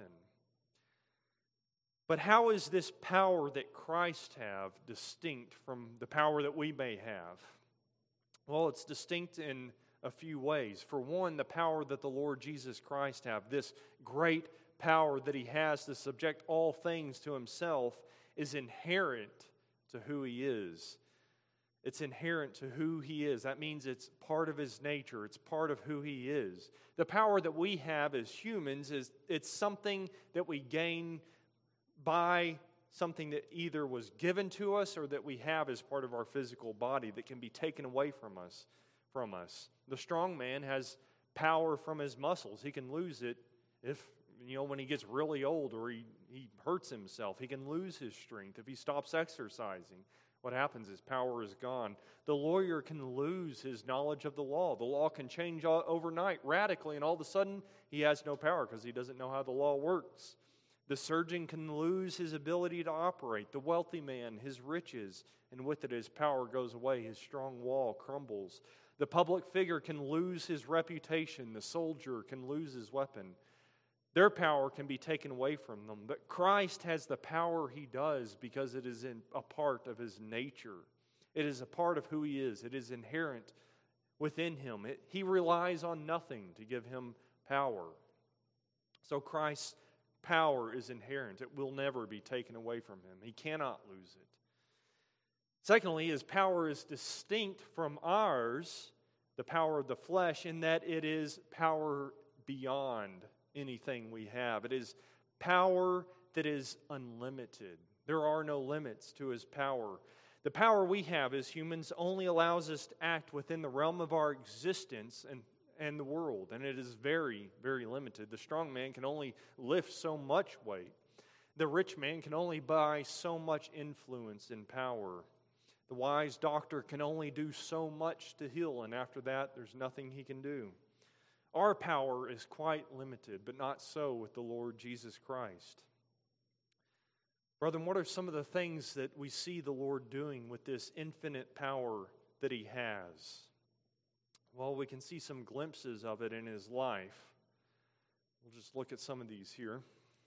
But how is this power that Christ have distinct from the power that we may have? Well, it's distinct in a few ways. For one, the power that the Lord Jesus Christ have, this great power that He has to subject all things to Himself, is inherent to who He is. It's inherent to who He is. That means it's part of His nature. It's part of who He is. The power that we have as humans is it's something that we gain by something that either was given to us or that we have as part of our physical body that can be taken away from us. From us. The strong man has power from his muscles. He can lose it if, you know, when he gets really old or he, he hurts himself. He can lose his strength if he stops exercising. What happens is power is gone. The lawyer can lose his knowledge of the law. The law can change overnight, radically, and all of a sudden he has no power because he doesn't know how the law works. The surgeon can lose his ability to operate. The wealthy man, his riches, and with it his power goes away. His strong wall crumbles. The public figure can lose his reputation. The soldier can lose his weapon. Their power can be taken away from them. But Christ has the power He does because it is in a part of His nature. It is a part of who He is. It is inherent within Him. It, he relies on nothing to give Him power. So Christ's power is inherent. It will never be taken away from Him. He cannot lose it. Secondly, His power is distinct from ours, the power of the flesh, in that it is power beyond anything we have. It is power that is unlimited. There are no limits to His power. The power we have as humans only allows us to act within the realm of our existence and, and the world, and it is very, very limited. The strong man can only lift so much weight. The rich man can only buy so much influence and power. The wise doctor can only do so much to heal, and after that, there's nothing he can do. Our power is quite limited, but not so with the Lord Jesus Christ. Brethren, what are some of the things that we see the Lord doing with this infinite power that He has? Well, we can see some glimpses of it in His life. We'll just look at some of these here.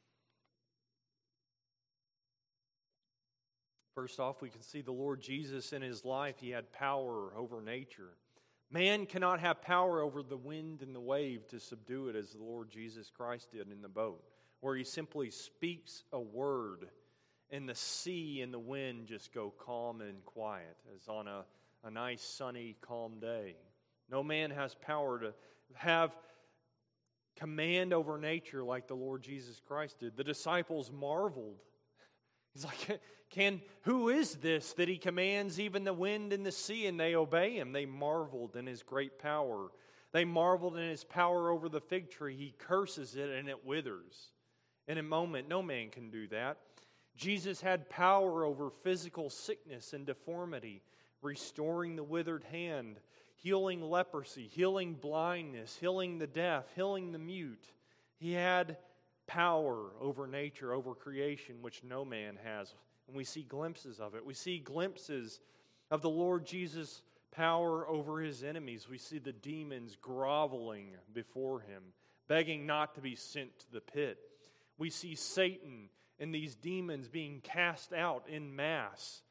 First off, we can see the Lord Jesus in His life. He had power over nature. Man cannot have power over the wind and the wave to subdue it as the Lord Jesus Christ did in the boat. where he simply speaks a word and the sea and the wind just go calm and quiet as on a, a nice sunny calm day. No man has power to have command over nature like the Lord Jesus Christ did. The disciples marveled. He's like, Can who is this that he commands even the wind and the sea and they obey him? They marveled in his great power. They marveled in his power over the fig tree. He curses it and it withers. In a moment, no man can do that. Jesus had power over physical sickness and deformity, restoring the withered hand, healing leprosy, healing blindness, healing the deaf, healing the mute. He had power over nature, over creation, which no man has. And we see glimpses of it. We see glimpses of the Lord Jesus' power over his enemies. We see the demons groveling before him, begging not to be sent to the pit. We see Satan and these demons being cast out en masse.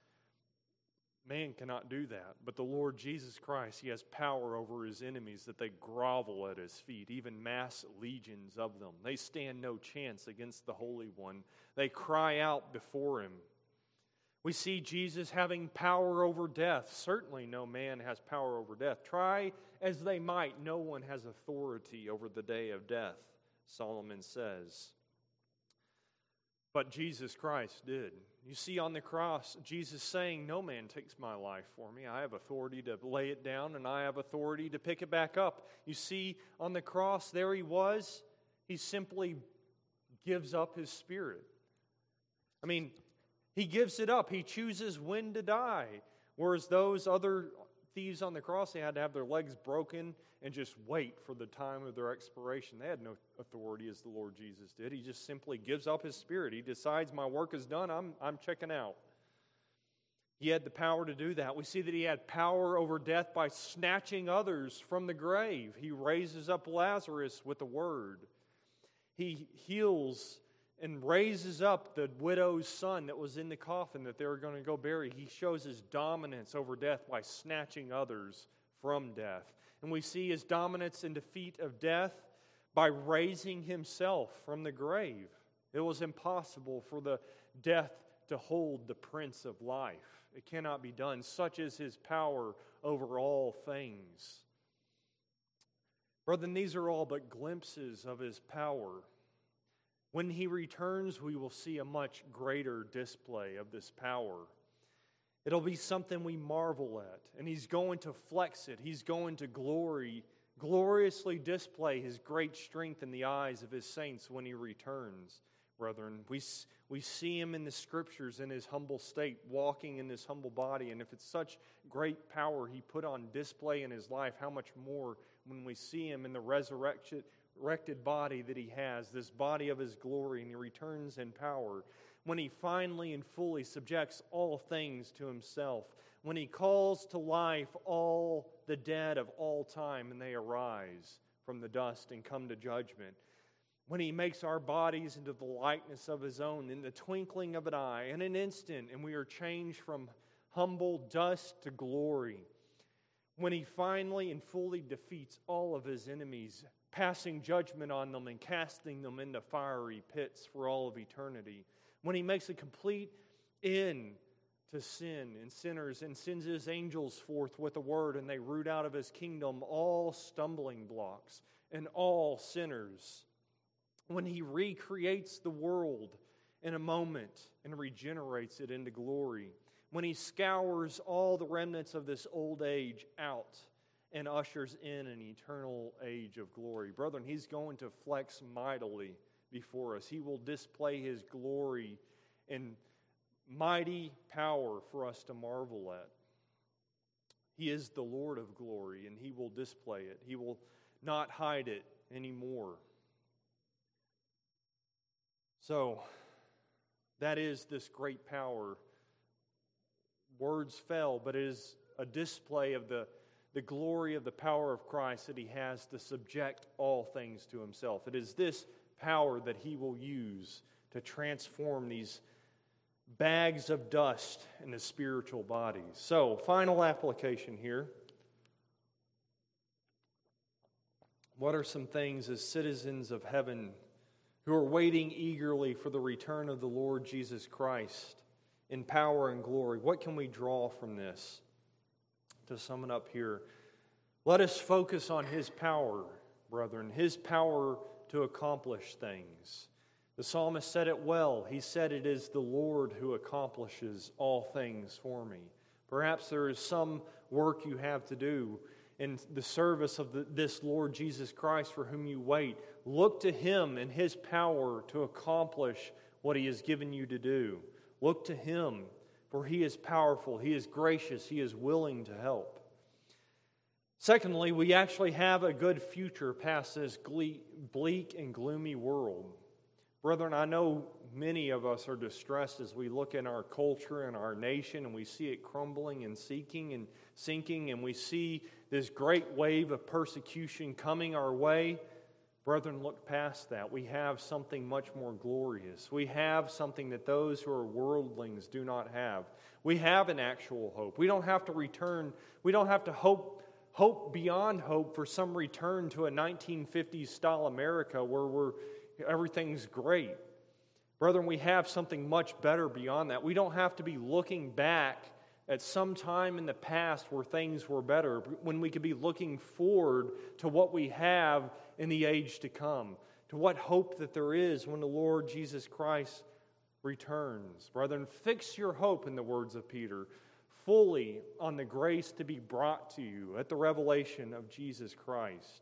Man cannot do that. But the Lord Jesus Christ, he has power over his enemies that they grovel at his feet, even mass legions of them. They stand no chance against the Holy One. They cry out before him. We see Jesus having power over death. Certainly no man has power over death. Try as they might, no one has authority over the day of death, Solomon says. But Jesus Christ did. You see on the cross, Jesus saying, no man takes my life for me. I have authority to lay it down and I have authority to pick it back up. You see on the cross, there he was. He simply gives up his spirit. I mean, he gives it up. He chooses when to die. Whereas those other thieves on the cross, they had to have their legs broken and just wait for the time of their expiration. They had no authority as the Lord Jesus did. He just simply gives up his spirit. He decides, my work is done, I'm, I'm checking out. He had the power to do that. We see that he had power over death by snatching others from the grave. He raises up Lazarus with a word. He heals and raises up the widow's son that was in the coffin that they were going to go bury. He shows his dominance over death by snatching others from death. And we see his dominance and defeat of death by raising himself from the grave. It was impossible for the death to hold the Prince of Life. It cannot be done. Such is his power over all things. Brethren, these are all but glimpses of his power. When he returns, we will see a much greater display of this power. It'll be something we marvel at, and he's going to flex it. He's going to glory, gloriously display his great strength in the eyes of his saints when he returns. Brethren, we, we see him in the Scriptures in his humble state, walking in this humble body, and if it's such great power he put on display in his life, how much more when we see him in the resurrection resurrected body that he has, this body of his glory, and he returns in power. When he finally and fully subjects all things to himself. When he calls to life all the dead of all time and they arise from the dust and come to judgment. When he makes our bodies into the likeness of his own in the twinkling of an eye, in an instant, and we are changed from humble dust to glory. When he finally and fully defeats all of his enemies, passing judgment on them and casting them into fiery pits for all of eternity. When he makes a complete end to sin and sinners and sends his angels forth with a word and they root out of his kingdom all stumbling blocks and all sinners. When he recreates the world in a moment and regenerates it into glory. When he scours all the remnants of this old age out and ushers in an eternal age of glory. Brethren, he's going to flex mightily before us. He will display his glory and mighty power for us to marvel at. He is the Lord of glory, and he will display it. He will not hide it anymore. So, that is this great power. Words fell, but it is a display of the the glory of the power of Christ that he has to subject all things to himself. It is this power that he will use to transform these bags of dust into spiritual bodies. So, final application here. What are some things as citizens of heaven who are waiting eagerly for the return of the Lord Jesus Christ in power and glory. What can we draw from this? To sum it up here, let us focus on His power, brethren, His power to accomplish things. The psalmist said it well. He said, "It is the Lord who accomplishes all things for me." Perhaps there is some work you have to do in the service of the, this Lord Jesus Christ for whom you wait. Look to Him and His power to accomplish what He has given you to do. Look to Him, for He is powerful, He is gracious, He is willing to help. Secondly, we actually have a good future past this bleak and gloomy world. Brethren, I know many of us are distressed as we look in our culture and our nation and we see it crumbling and sinking and sinking, and we see this great wave of persecution coming our way. Brethren, look past that. We have something much more glorious. We have something that those who are worldlings do not have. We have an actual hope. We don't have to return. We don't have to hope hope beyond hope for some return to a nineteen fifties style America where we're everything's great. Brethren, we have something much better beyond that. We don't have to be looking back at some time in the past where things were better, when we could be looking forward to what we have in the age to come, to what hope that there is when the Lord Jesus Christ returns. Brethren, fix your hope, in the words of Peter, fully on the grace to be brought to you at the revelation of Jesus Christ.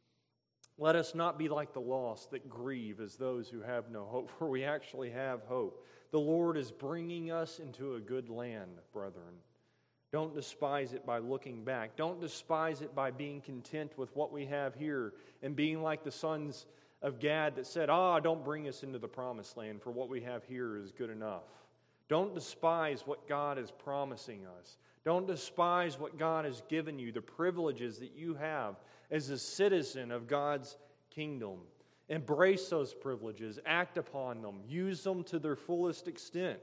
Let us not be like the lost that grieve as those who have no hope, for we actually have hope. The Lord is bringing us into a good land, brethren. Don't despise it by looking back. Don't despise it by being content with what we have here and being like the sons of Gad that said, ah, don't bring us into the promised land, for what we have here is good enough. Don't despise what God is promising us. Don't despise what God has given you, the privileges that you have as a citizen of God's kingdom. Embrace those privileges, act upon them, use them to their fullest extent.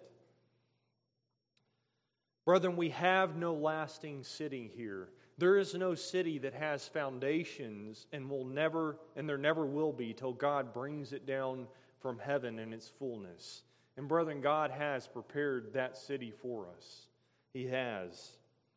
Brethren, we have no lasting city here. There is no city that has foundations and will never, and there never will be till God brings it down from heaven in its fullness. And brethren, God has prepared that city for us. He has.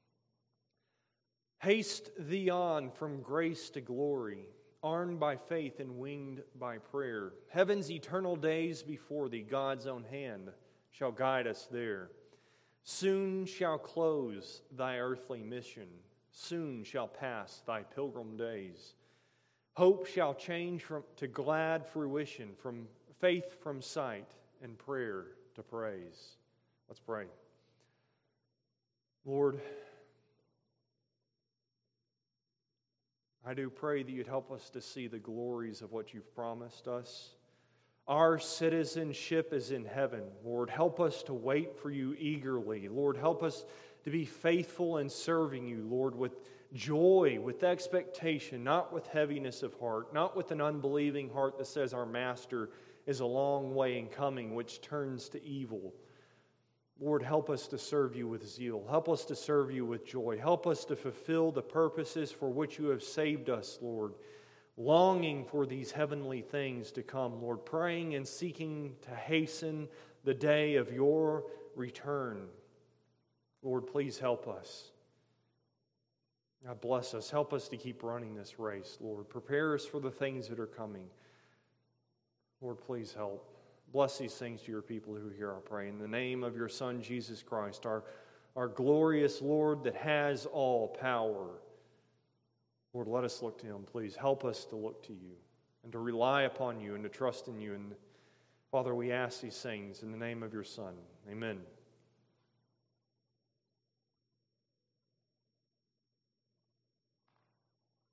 Haste thee on from grace to glory, armed by faith and winged by prayer. Heaven's eternal days before thee, God's own hand shall guide us there. Soon shall close thy earthly mission. Soon shall pass thy pilgrim days. Hope shall change from, to glad fruition, from faith from sight, and prayer to praise. Let's pray. Lord, I do pray that you'd help us to see the glories of what you've promised us. Our citizenship is in heaven. Lord, help us to wait for you eagerly. Lord, help us to be faithful in serving you, Lord, with joy, with expectation, not with heaviness of heart, not with an unbelieving heart that says our master is a long way in coming, which turns to evil. Lord, help us to serve you with zeal. Help us to serve you with joy. Help us to fulfill the purposes for which you have saved us, Lord. Longing for these heavenly things to come, Lord. Praying and seeking to hasten the day of your return. Lord, please help us. God bless us. Help us to keep running this race, Lord. Prepare us for the things that are coming. Lord, please help. Bless these things to your people who hear our prayer. In the name of your Son, Jesus Christ, our, our glorious Lord that has all power. Lord, let us look to him. Please help us to look to you and to rely upon you and to trust in you. And Father, we ask these things in the name of your Son. Amen.